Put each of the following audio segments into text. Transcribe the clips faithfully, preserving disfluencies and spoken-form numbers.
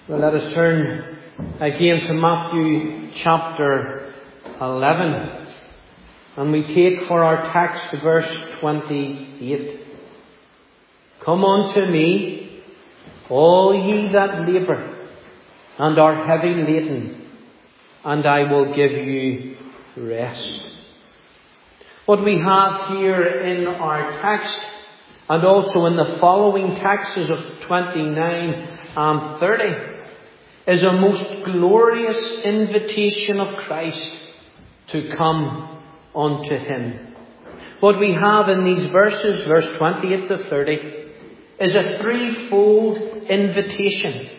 Well, let us turn again to Matthew chapter eleven. And we take for our text verse twenty-eight. Come unto me, all ye that labour and are heavy laden, and I will give you rest. What we have here in our text, and also in the following texts of twenty-nine and thirty, is a most glorious invitation of Christ to come unto Him. What we have in these verses, verse twenty-eight to thirty, is a threefold invitation.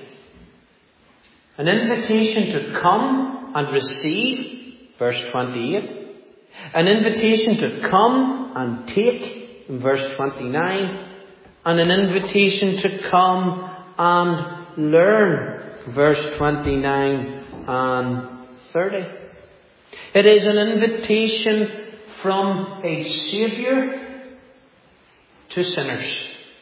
An invitation to come and receive, verse twenty-eight. An invitation to come and take, in verse twenty-nine. And an invitation to come and learn, verse twenty-nine and thirty. It is an invitation from a Saviour to sinners.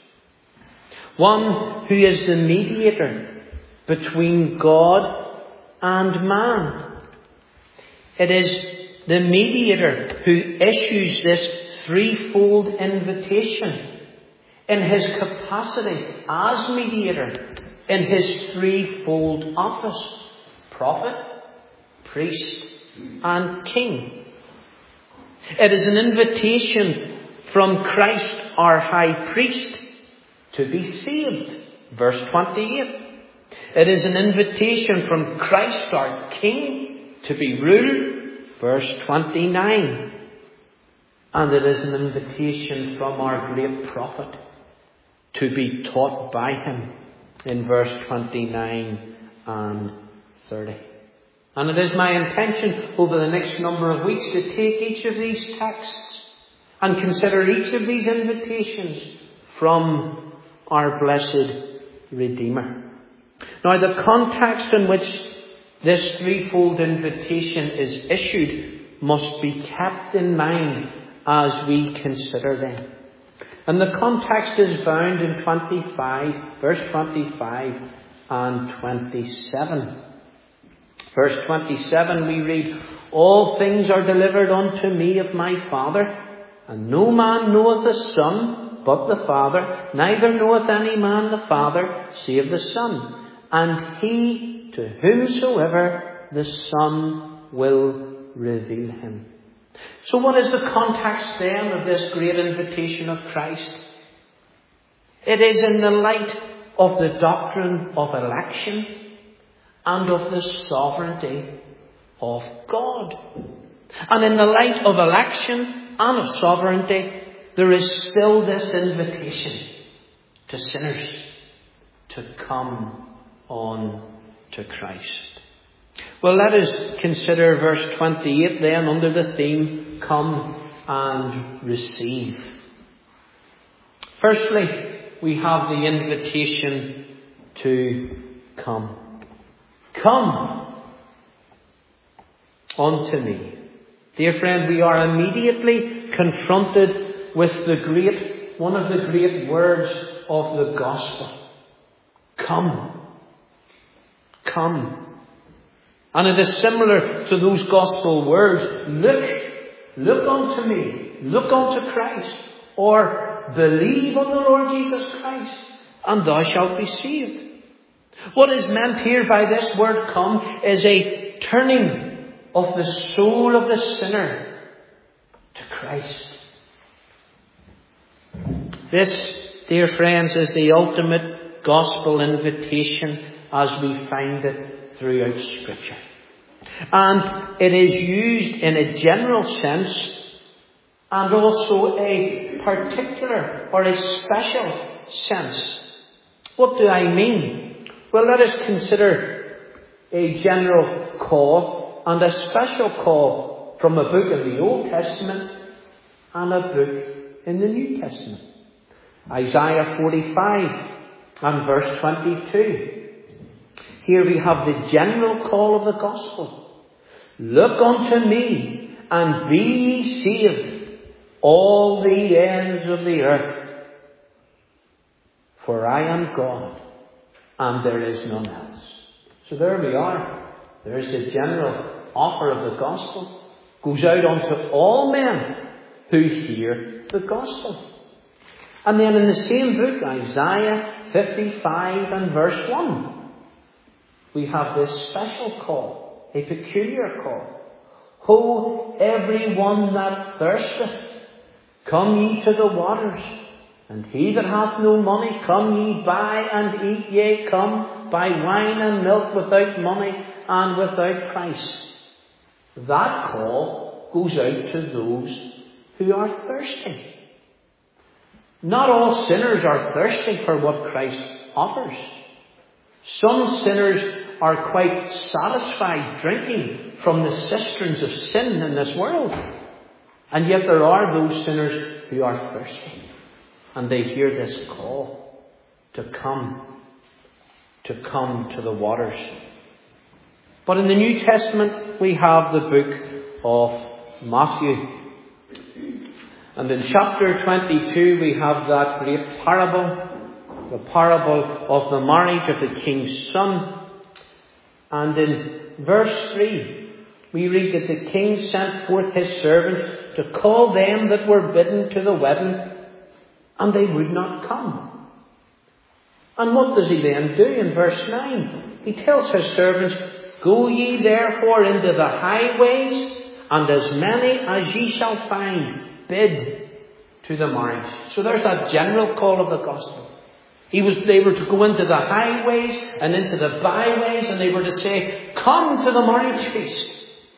One who is the mediator between God and man. It is the mediator who issues this threefold invitation in his capacity as mediator, in his threefold office: prophet, priest, and king. It is an invitation from Christ our high priest to be saved, verse twenty-eight. It is an invitation from Christ our king to be ruled, verse twenty-nine. And it is an invitation from our great prophet to be taught by him, in verse twenty-nine and thirty. And it is my intention over the next number of weeks to take each of these texts and consider each of these invitations from our blessed Redeemer. Now, the context in which this threefold invitation is issued must be kept in mind as we consider them. And the context is found in twenty-five, verse twenty-five and twenty-seven. Verse twenty-seven we read, All things are delivered unto me of my Father, and no man knoweth the Son but the Father, neither knoweth any man the Father save the Son, and he to whomsoever the Son will reveal him. So what is the context then of this great invitation of Christ? It is in the light of the doctrine of election and of the sovereignty of God. And in the light of election and of sovereignty, there is still this invitation to sinners to come on to Christ. Well, let us consider verse twenty-eight then under the theme, Come and Receive. Firstly, we have the invitation to come. Come unto me. Dear friend, we are immediately confronted with the great, one of the great words of the gospel. Come. Come. And it is similar to those gospel words. Look, look unto me. Look unto Christ. Or believe on the Lord Jesus Christ, and thou shalt be saved. What is meant here by this word come is a turning of the soul of the sinner to Christ. This, dear friends, is the ultimate gospel invitation as we find it throughout Scripture. And it is used in a general sense and also a particular or a special sense. What do I mean? Well, let us consider a general call and a special call from a book in the Old Testament and a book in the New Testament. Isaiah forty-five and verse twenty-two. Here we have the general call of the gospel. Look unto me and be ye saved, all the ends of the earth. For I am God, and there is none else. So there we are. There's the general offer of the gospel. Goes out unto all men who hear the gospel. And then in the same book, Isaiah fifty-five and verse one, we have this special call, a peculiar call. Ho, every one that thirsteth, come ye to the waters. And he that hath no money, come ye buy and eat. Yea, come, buy wine and milk without money and without price. That call goes out to those who are thirsty. Not all sinners are thirsty for what Christ offers. Some sinners are quite satisfied drinking from the cisterns of sin in this world. And yet there are those sinners who are thirsty. And they hear this call to come, to come to the waters. But in the New Testament we have the book of Matthew. And in chapter twenty-two we have that great parable, the parable of the marriage of the king's son. And in verse three we read that the king sent forth his servants to call them that were bidden to the wedding, and they would not come. And what does he then do in verse nine? He tells his servants, Go ye therefore into the highways, and as many as ye shall find, bid to the marriage. So there's that general call of the gospel. He was, they were to go into the highways and into the byways, and they were to say, Come to the marriage feast.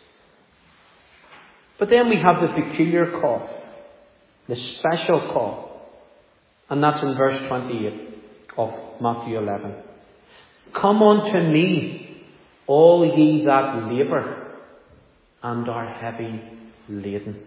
But then we have the peculiar call, the special call. And that's in verse twenty-eight of Matthew eleven. Come unto me, all ye that labour and are heavy laden.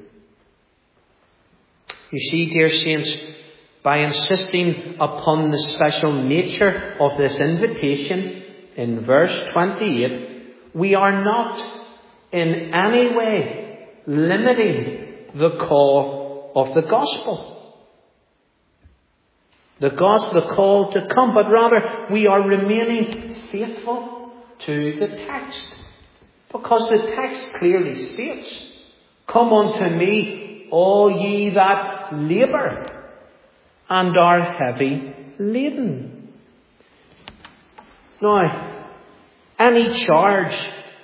You see, dear saints, by insisting upon the special nature of this invitation in verse twenty-eight, we are not in any way limiting the call of the gospel. The gospel, the call to come, but rather we are remaining faithful to the text. Because the text clearly states, Come unto me, all ye that labour and are heavy laden. Now, any charge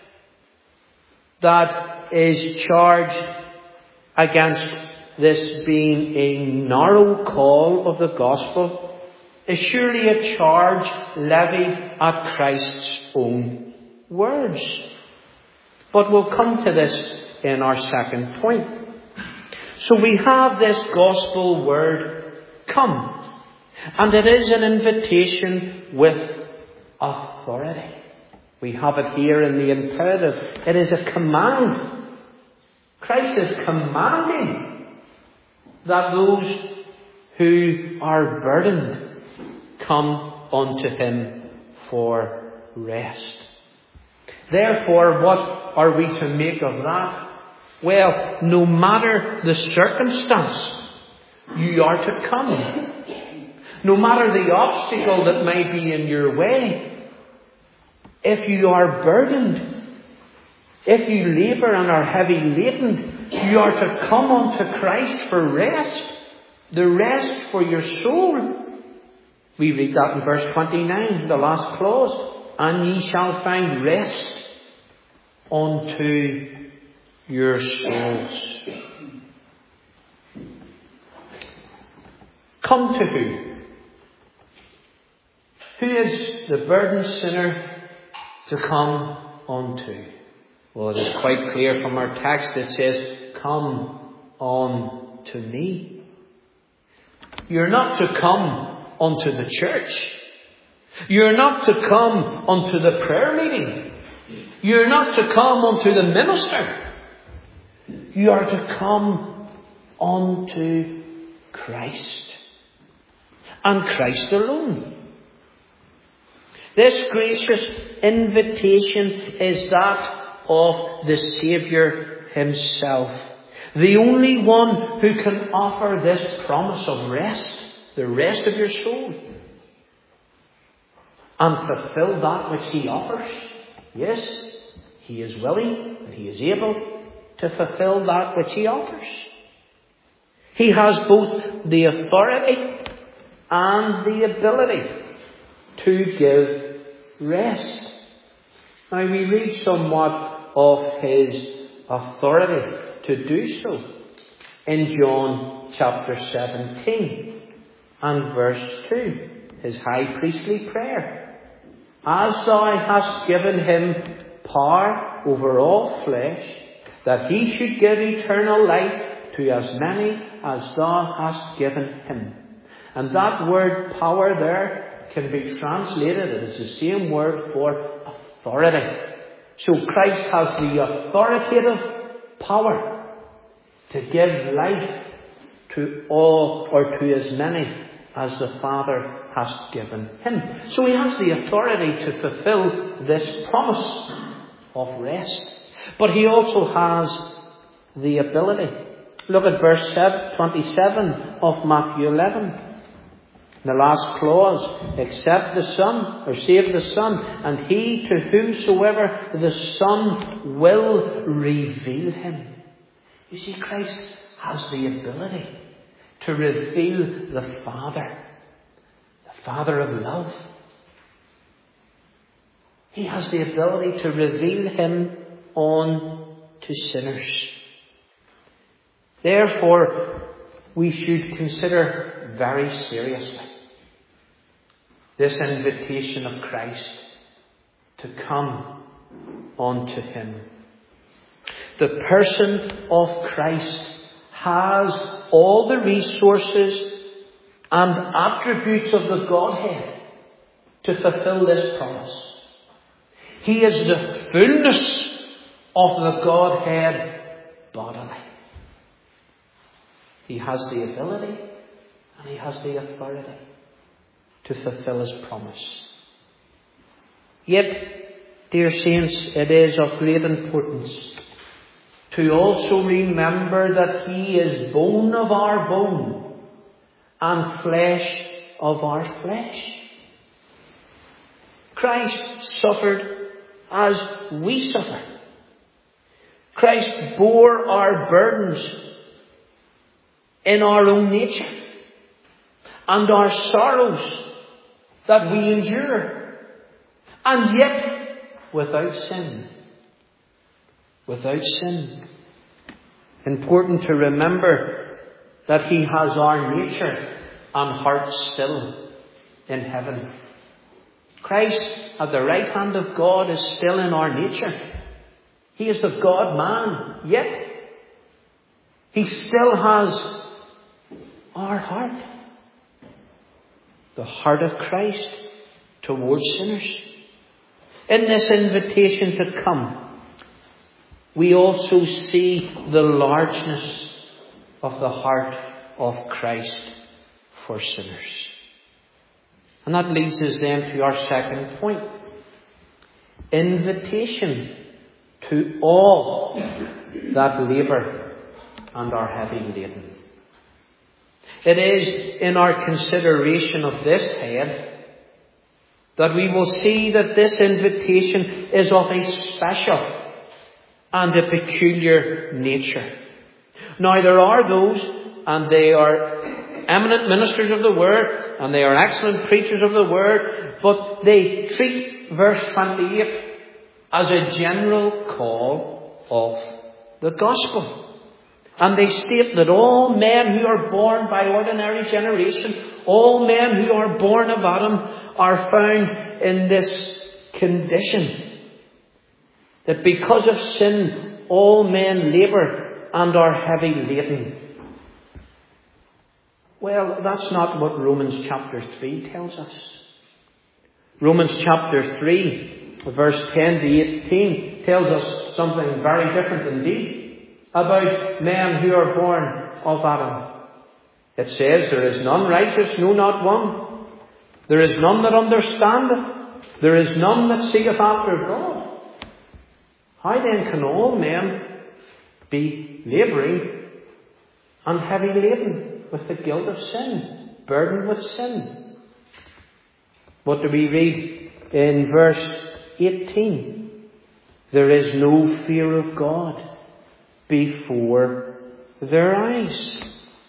that is charged against this being a narrow call of the gospel is surely a charge levied at Christ's own words. But we'll come to this in our second point. So we have this gospel word, come. And it is an invitation with authority. We have it here in the imperative. It is a command. Christ is commanding that those who are burdened come unto him for rest. Therefore, what are we to make of that? Well, no matter the circumstance, you are to come. No matter the obstacle that may be in your way, if you are burdened, if you labour and are heavy laden, you are to come unto Christ for rest. The rest for your soul. We read that in verse twenty-nine, the last clause. And ye shall find rest unto your souls. Come to who? Who is the burdened sinner to come unto? Well, it is quite clear from our text. It says, Come on to me. You're not to come unto the church. You're not to come unto the prayer meeting. You're not to come unto the minister. You are to come unto Christ. And Christ alone. This gracious invitation is that of the Saviour himself. The only one who can offer this promise of rest, the rest of your soul. and fulfill that which he offers? Yes, he is willing and he is able to fulfill that which he offers. He has both the authority and the ability to give rest. Now we read somewhat of his authority to do so in John chapter seventeen and verse two, his high priestly prayer. As thou hast given him power over all flesh, that he should give eternal life to as many as thou hast given him. And that word power there can be translated, it is the same word for authority. So Christ has the authoritative power to give life to all, or to as many as the Father has given him. So he has the authority to fulfill this promise of rest. But he also has the ability. Look at verse twenty-seven of Matthew eleven. The last clause, except the Son, or save the Son, and he to whomsoever the Son will reveal him. You see, Christ has the ability to reveal the Father, the Father of love. He has the ability to reveal him on to sinners. Therefore, we should consider very seriously this invitation of Christ to come unto him. The person of Christ has all the resources and attributes of the Godhead to fulfill this promise. He is the fullness of the Godhead bodily. He has the ability and he has the authority to fulfill his promise. Yet, dear saints, it is of great importance to also remember that he is bone of our bone and flesh of our flesh. Christ suffered as we suffer. Christ bore our burdens in our own nature and our sorrows that we endure, and yet without sin. Without sin. Important to remember that he has our nature and heart still in heaven. Christ at the right hand of God is still in our nature. He is the God-man, yet he still has our heart. The heart of Christ towards sinners. In this invitation to come, we also see the largeness of the heart of Christ for sinners. And that leads us then to our second point. Invitation to all that labour and are heavy laden. It is in our consideration of this head that we will see that this invitation is of a special and a peculiar nature. Now there are those, and they are eminent ministers of the Word, and they are excellent preachers of the Word, but they treat verse twenty-eight as a general call of the gospel. And they state that all men who are born by ordinary generation, all men who are born of Adam, are found in this condition. That because of sin, all men labour and are heavy laden. Well, that's not what Romans chapter three tells us. Romans chapter three, verse ten to eighteen, tells us something very different indeed about men who are born of Adam. It says, there is none righteous, no, not one. There is none that understandeth. There is none that seeketh after God. How then can all men be labouring and heavy laden with the guilt of sin, burdened with sin? What do we read in verse eighteen? There is no fear of God before their eyes.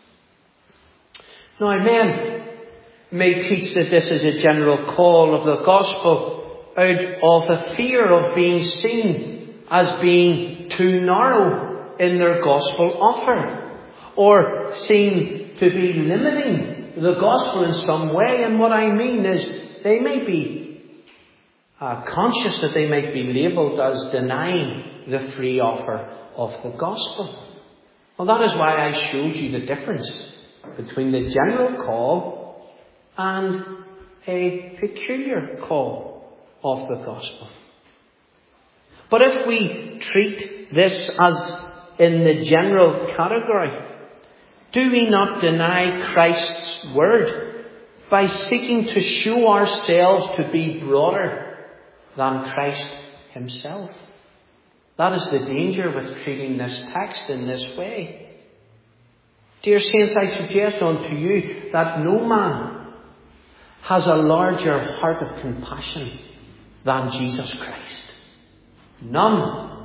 Now, men may teach that this is a general call of the gospel out of a fear of being seen as being too narrow in their gospel offer, or seen to be limiting the gospel in some way. And what I mean is they may be uh, conscious that they might be labelled as denying the free offer of the gospel. Well, that is why I showed you the difference between the general call and a peculiar call of the gospel. But if we treat this as in the general category, do we not deny Christ's word by seeking to show ourselves to be broader than Christ himself? That is the danger with treating this text in this way. Dear saints, I suggest unto you that no man has a larger heart of compassion than Jesus Christ. None.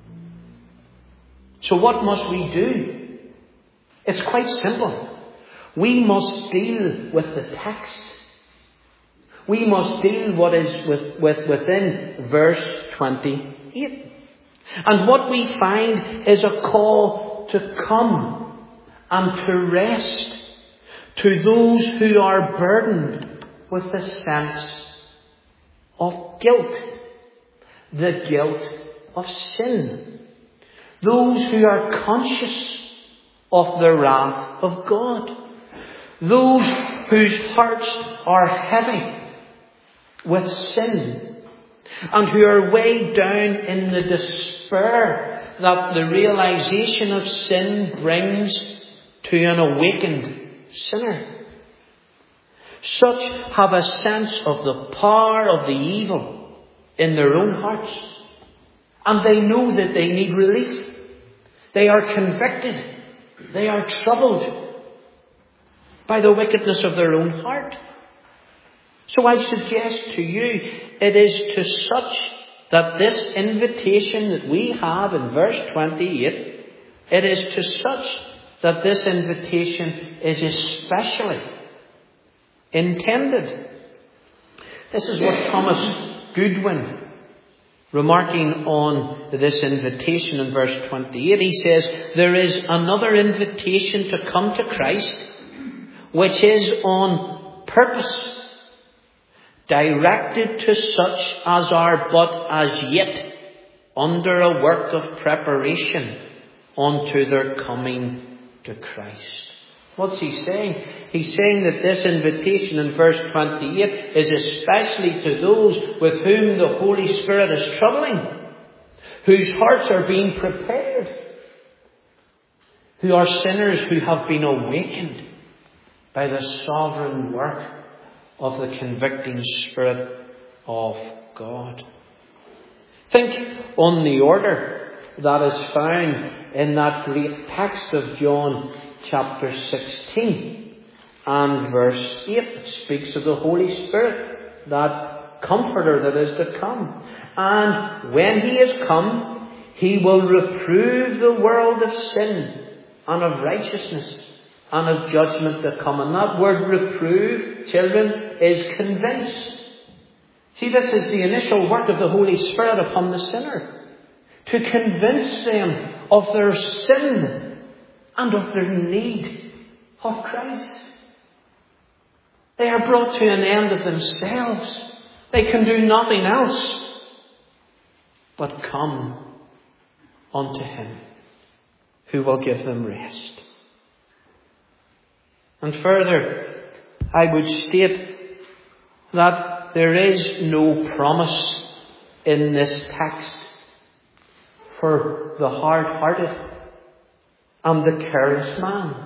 So what must we do? It's quite simple. We must deal with the text. We must deal what is with, with, within verse twenty-eight. And what we find is a call to come and to rest to those who are burdened with a sense of guilt. The guilt of sin. Those who are conscious of the wrath of God. Those whose hearts are heavy with sin, and who are weighed down in the despair that the realization of sin brings to an awakened sinner. Such have a sense of the power of the evil in their own hearts, and they know that they need relief. They are convicted. They are troubled by the wickedness of their own heart. So I suggest to you, it is to such that this invitation that we have in verse twenty-eight, it is to such that this invitation is especially intended. This is what Thomas Goodwin, remarking on this invitation in verse twenty-eight, he says, there is another invitation to come to Christ, which is on purpose directed to such as are but as yet under a work of preparation unto their coming to Christ. What's he saying? He's saying that this invitation in verse twenty-eight is especially to those with whom the Holy Spirit is troubling, whose hearts are being prepared, who are sinners who have been awakened by the sovereign work of the convicting Spirit of God. Think on the order that is found in that great text of John chapter sixteen and verse eight. It speaks of the Holy Spirit, that Comforter that is to come. And when he is come, he will reprove the world of sin and of righteousness and of judgment to come. And that word reprove, children, is convince. See, this is the initial work of the Holy Spirit upon the sinner, to convince them of their sin and of their need of Christ. They are brought to an end of themselves. They can do nothing else but come unto him who will give them rest. And further, I would state that there is no promise in this text for the hard-hearted and the careless man.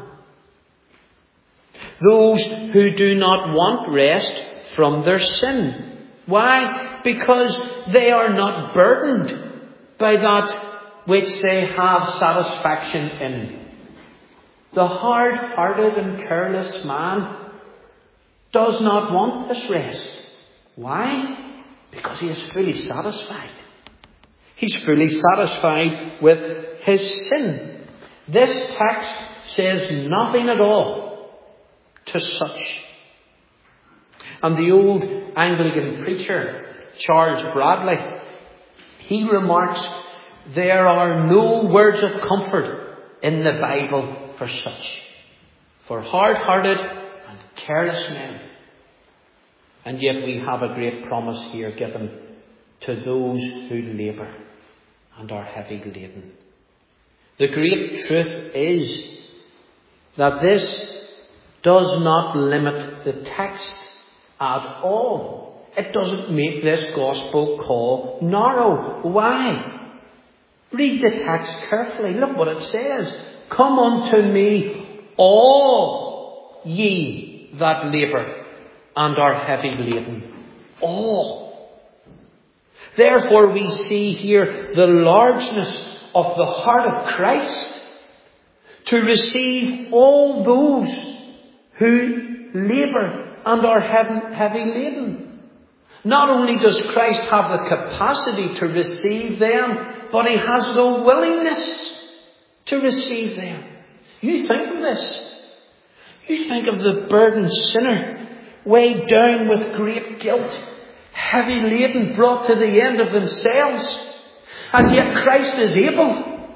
Those who do not want rest from their sin. Why? Because they are not burdened by that which they have satisfaction in. The hard-hearted and careless man does not want this rest. Why? Because he is fully satisfied. He's fully satisfied with his sin. This text says nothing at all to such. And the old Anglican preacher, Charles Bradley, he remarks, there are no words of comfort in the Bible for such, for hard-hearted and careless men. And yet we have a great promise here given to those who labour and are heavy laden. The great truth is that this does not limit the text at all. It doesn't make this gospel call narrow. Why? Read the text carefully. Look what it says. Come unto me, all ye that labour and are heavy laden. All. Therefore we see here the largeness of the heart of Christ to receive all those who labour and are heavy laden. Not only does Christ have the capacity to receive them, but he has the willingness to receive them. You think of this. You think of the burdened sinner, weighed down with great guilt, heavy laden, brought to the end of themselves. And yet Christ is able.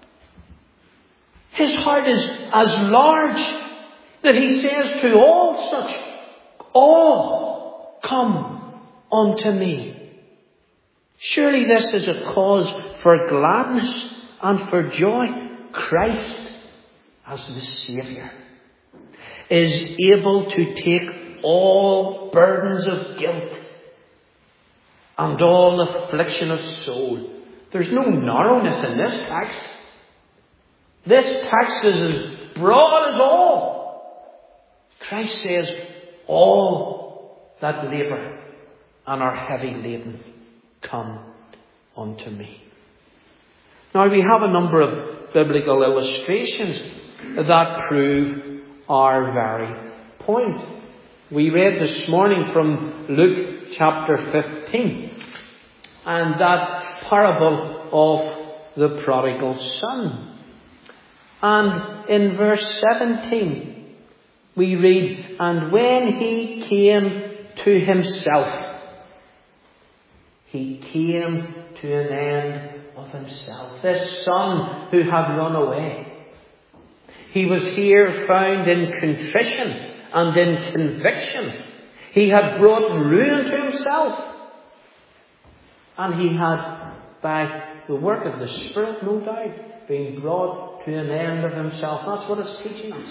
His heart is as large that he says to all such, all come unto me. Surely this is a cause for gladness and for joy. Christ, as the Saviour, is able to take all burdens of guilt and all affliction of soul. There's no narrowness in this text. This text is as broad as all. Christ says, all that labour and are heavy laden, come unto me. Now we have a number of biblical illustrations that prove our very point. We read this morning from Luke chapter fifteen, and that parable of the prodigal son. And in verse seventeen, we read, and when he came to himself, he came to an end of himself. This son who had run away. He was here found in contrition and in conviction. He had brought ruin to himself. And he had, by the work of the Spirit, no doubt, been brought to an end of himself. That's what it's teaching us.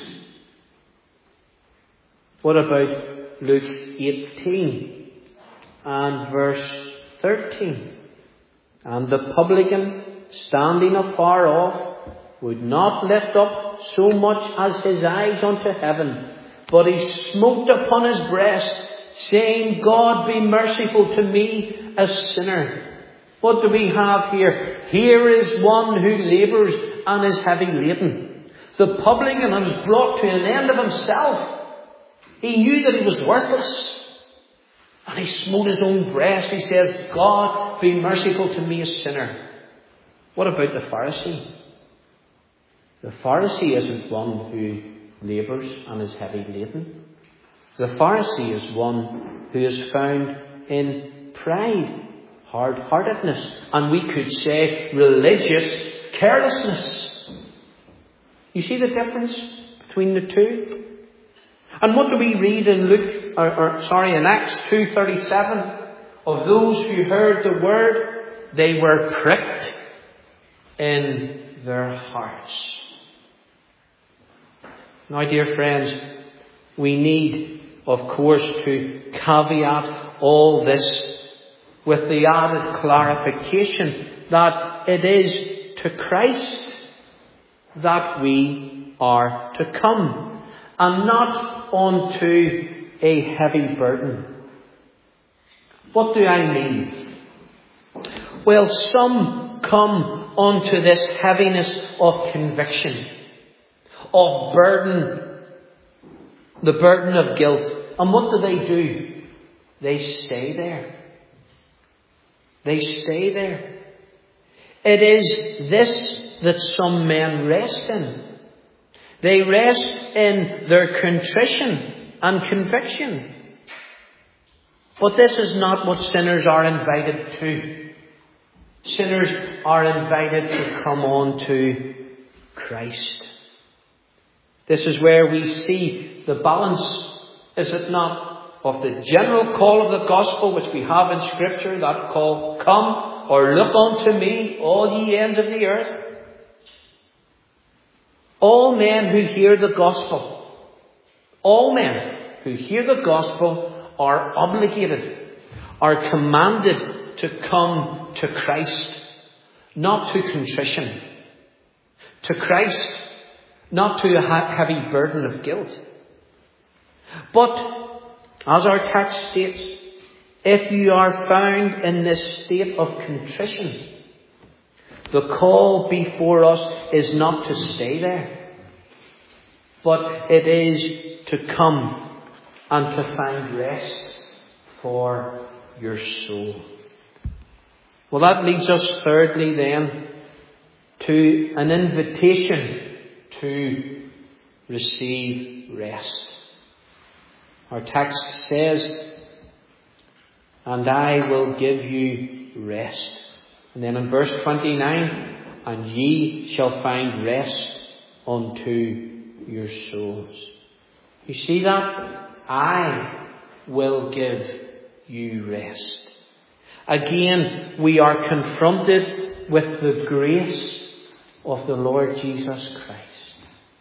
What about Luke eighteen and verse thirteen? And the publican, standing afar off, would not lift up so much as his eyes unto heaven, but he smote upon his breast, saying, God, be merciful to me, a sinner. What do we have here? Here is one who labours and is heavy laden. The publican was brought to an end of himself. He knew that he was worthless. And he smote his own breast. He says, God, be merciful to me, a sinner. What about the Pharisee? The Pharisee isn't one who labours and is heavy laden. The Pharisee is one who is found in pride, hard-heartedness, and we could say religious carelessness. You see the difference between the two? And what do we read in Luke, or, or sorry, in Acts two thirty-seven? Of those who heard the word, they were pricked in their hearts. Now, dear friends, we need, of course, to caveat all this with the added clarification that it is to Christ that we are to come, and not onto a heavy burden. What do I mean? Well, some come onto this heaviness of conviction, of burden, the burden of guilt. And what do they do? they stay there. They stay there. It is this that some men rest in. They rest in their contrition and conviction. But this is not what sinners are invited to. Sinners are invited to come on to Christ. This is where we see the balance, is it not, of the general call of the gospel which we have in Scripture, that call, come or look unto me, all ye ends of the earth. All men who hear the gospel, all men who hear the gospel are obligated, are commanded to come to Christ, not to contrition. To Christ, not to a heavy burden of guilt. But, as our text states, if you are found in this state of contrition, the call before us is not to stay there, but it is to come and to find rest for your soul. Well, that leads us thirdly then to an invitation to receive rest. Our text says, and I will give you rest. And then in verse twenty-nine, and ye shall find rest unto your souls. You see that? I will give you rest. Again, we are confronted with the grace of the Lord Jesus Christ.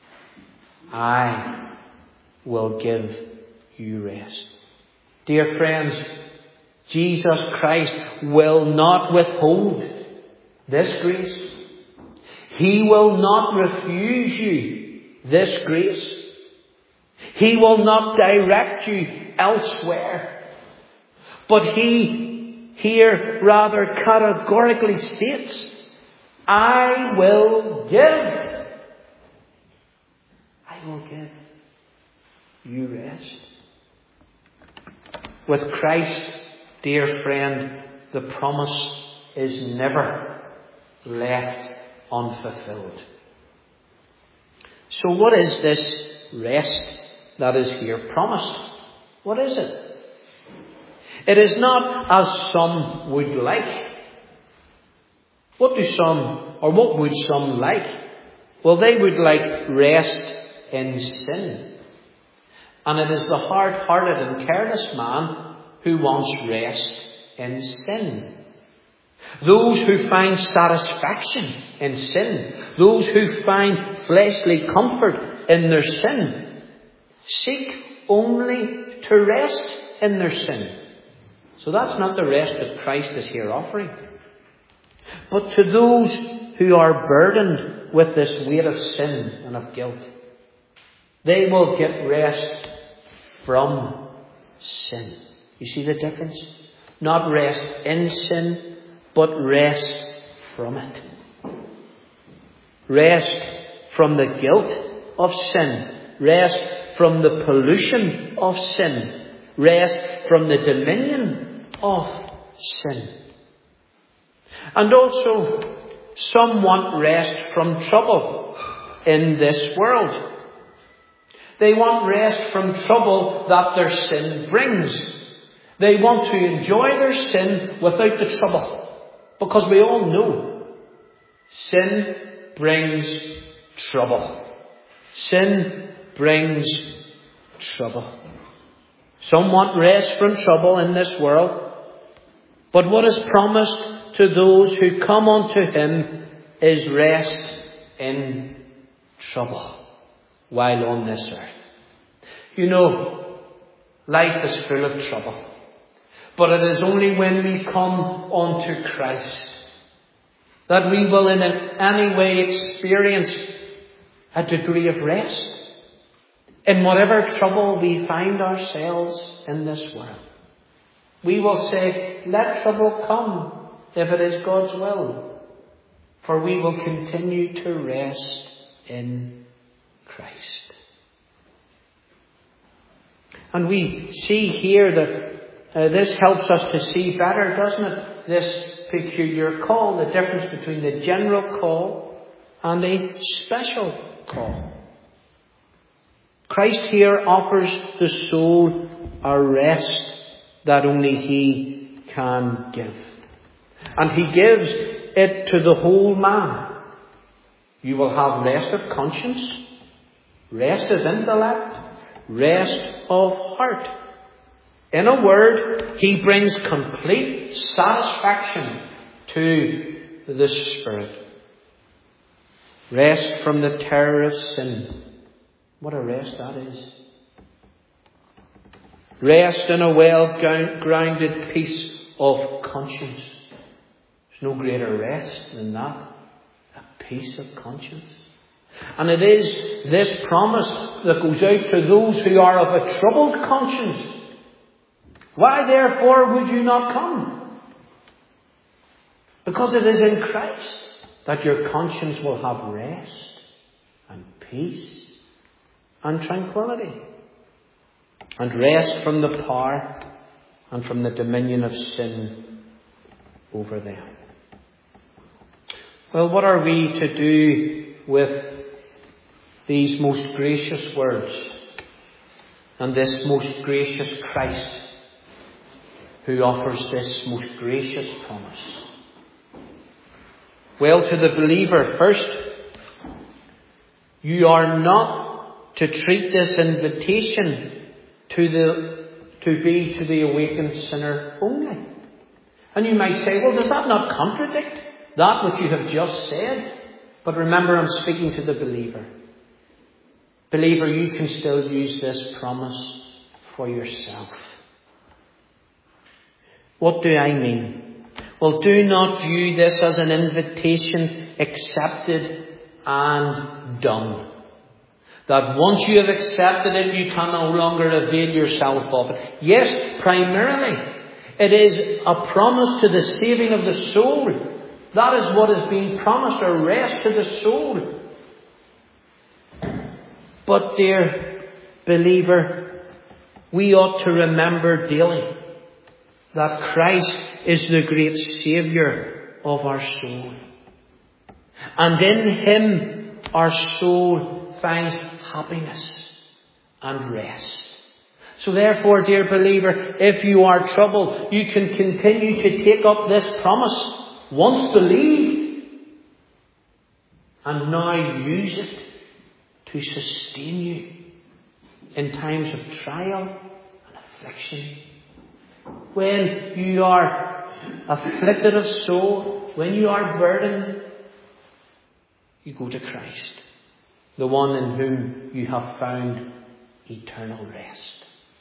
I will give you rest. Dear friends, Jesus Christ will not withhold this grace. He will not refuse you this grace. He will not direct you elsewhere. But He here rather categorically states, I will give. I will give you rest. With Christ, dear friend, the promise is never left unfulfilled. So what is this rest that is here promised? What is it? It is not as some would like. What do some, or what would some like? Well, they would like rest in sin. And it is the hard-hearted and careless man who wants rest in sin. Those who find satisfaction in sin, those who find fleshly comfort in their sin, seek only to rest in their sin. So that's not the rest that Christ is here offering. But to those who are burdened with this weight of sin and of guilt, they will get rest from sin. You see the difference? Not rest in sin, but rest from it. Rest from the guilt of sin. Rest from the pollution of sin. Rest from the dominion of sin. And also, some want rest from trouble in this world. They want rest from trouble that their sin brings. They want to enjoy their sin without the trouble. Because we all know sin brings trouble. Sin brings trouble. Some want rest from trouble in this world. But what is promised to those who come unto Him is rest in trouble while on this earth. You know, life is full of trouble. But it is only when we come unto Christ that we will in any way experience a degree of rest in whatever trouble we find ourselves in this world. We will say, let trouble come if it is God's will, for we will continue to rest in Christ. And we see here that Uh, this helps us to see better, doesn't it? This peculiar call, the difference between the general call and a special call. Christ here offers the soul a rest that only He can give. And He gives it to the whole man. You will have rest of conscience, rest of intellect, rest of heart. In a word, He brings complete satisfaction to the spirit. Rest from the terror of sin. What a rest that is. Rest in a well-grounded peace of conscience. There's no greater rest than that. A peace of conscience. And it is this promise that goes out to those who are of a troubled conscience. Why therefore would you not come? Because it is in Christ that your conscience will have rest and peace and tranquility. And rest from the power and from the dominion of sin over them. Well, what are we to do with these most gracious words and this most gracious Christ who offers this most gracious promise? Well, to the believer first, you are not to treat this invitation to the to be to the awakened sinner only. And you might say, well, does that not contradict that which you have just said? But remember, I'm speaking to the believer. Believer, you can still use this promise for yourself. What do I mean? Well, do not view this as an invitation accepted and done. That once you have accepted it, you can no longer avail yourself of it. Yes, primarily, it is a promise to the saving of the soul. That is what is being promised, a rest to the soul. But, dear believer, we ought to remember daily that Christ is the great Saviour of our soul. And in Him, our soul finds happiness and rest. So therefore, dear believer, if you are troubled, you can continue to take up this promise. Once believed, and now use it to sustain you in times of trial and affliction. When you are afflicted of soul, when you are burdened, you go to Christ, the one in whom you have found eternal rest.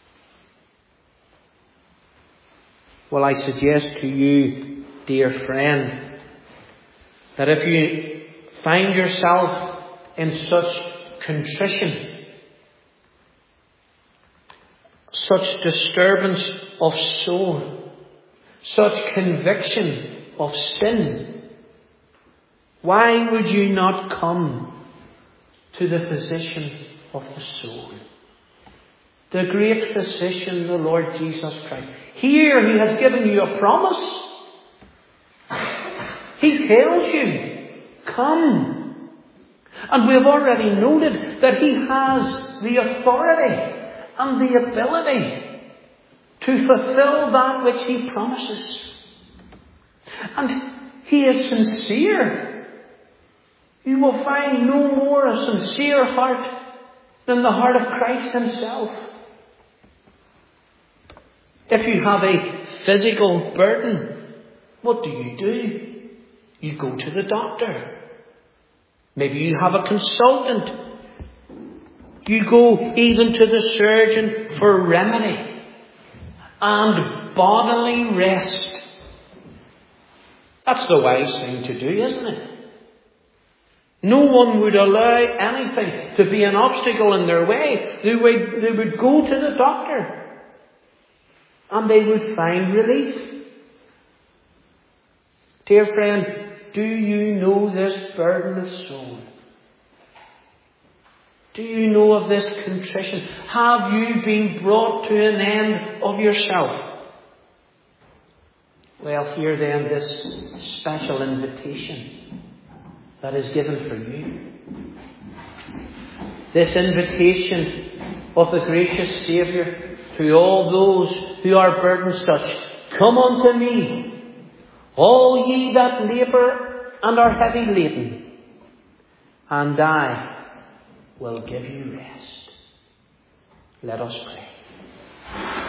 Well, I suggest to you, dear friend, that if you find yourself in such contrition, such disturbance of soul, such conviction of sin, why would you not come to the physician of the soul? The great physician, the Lord Jesus Christ. Here He has given you a promise. He tells you, come. And we have already noted that He has the authority and the ability to fulfill that which He promises. And He is sincere. You will find no more a sincere heart than the heart of Christ Himself. If you have a physical burden, what do you do? You go to the doctor. Maybe you have a consultant. You go even to the surgeon for remedy and bodily rest. That's the wise thing to do, isn't it? No one would allow anything to be an obstacle in their way. They would, they would go to the doctor and they would find relief. Dear friend, do you know this burden of soul? Do you know of this contrition? Have you been brought to an end of yourself? Well, hear then this special invitation that is given for you. This invitation of the gracious Saviour to all those who are burdened such. Come unto me, all ye that labour and are heavy laden, and I will give you rest. Let us pray.